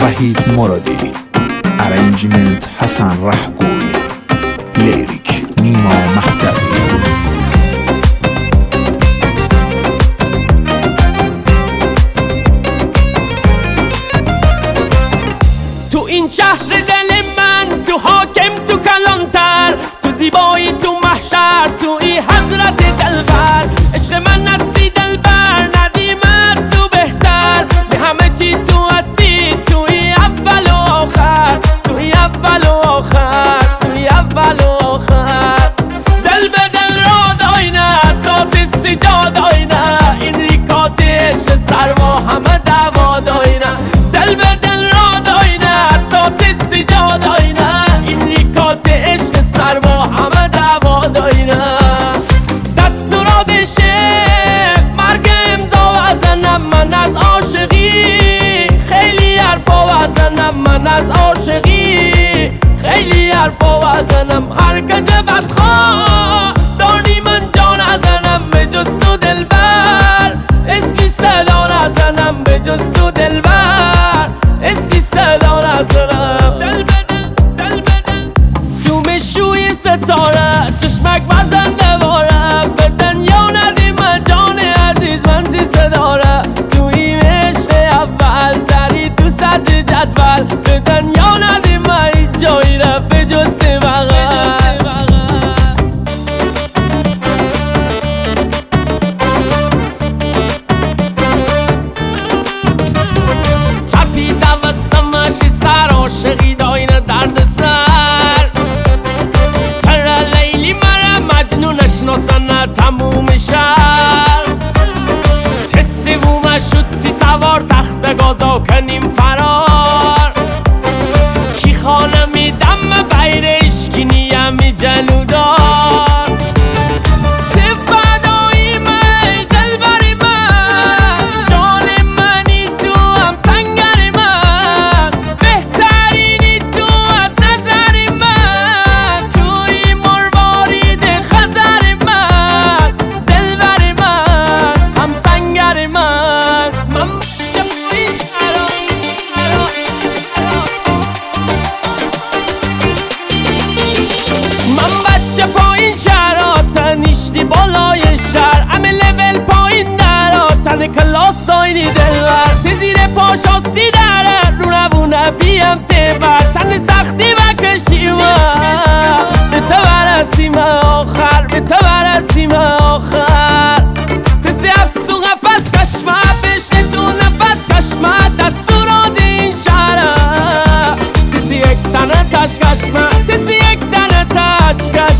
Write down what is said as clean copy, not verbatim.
وحید مرادی، ارنجمنت حسن رهگوی، لیریک نیما مهدوی. تو این شهر دل من، تو حاکم، تو کلانتر، تو زیبایی، تو محشر، تو این حضرت دلبر. عشق من نسی دلبر، ندیمت تو بهتر، به همه چی تو هستی، تو این اول و آخر، تو این اول و آخر، تو این اول و آخر. دل به دل را داینه، تا دستی جا داینه، این ریکات عشق سر با همه دوا داینه. دل به دل را داینه، تا دستی جا داینه، این ریکات عشق سر با همه دوا داینه. دستوراتشه مرگ امضا بزنم من از عاشقی، خیلی حرفا بزنم من از عاشقی، خیلی حرفا بزنم. هر کجا بدخواه دانی من جا نزنم به جز تو دلبر، اسمی صدا نزنم به جز تو دلبر، اسمی صدا نزنم. دل به دل، دل به دل، تو مشوی ستاره، چشمک بزن دواره، به دنیا ندیم جان عزیز من دیسه داره. تو این عشق اول تری تو سطح جدول، به دنیا ندیم هیچ جایی را به جز بغل. چپی دوستمشی سر عاشقی داینه درد سر، تر لیلی مرا مجنون اشناسن تموم شهر. تسی بومه شدی سوار تخت گازا کنیم فرار، کی خانه میدم بیر اشکی نیمی جلودار. بالای شهر همه لول پایین درا، تن کلاس آینی دلبر، تی زیر پاشاسی داره، رو روونه بیم تبر، تن سختی بکشیم به تو برسیم آخر، به تو برسیم آخر. تسی افسو قفص کشمه، بشنه تو نفس کشمه، دستورات این شهره. تسی یک تنه تش کشمه، تسی یک تنه تش کشمه.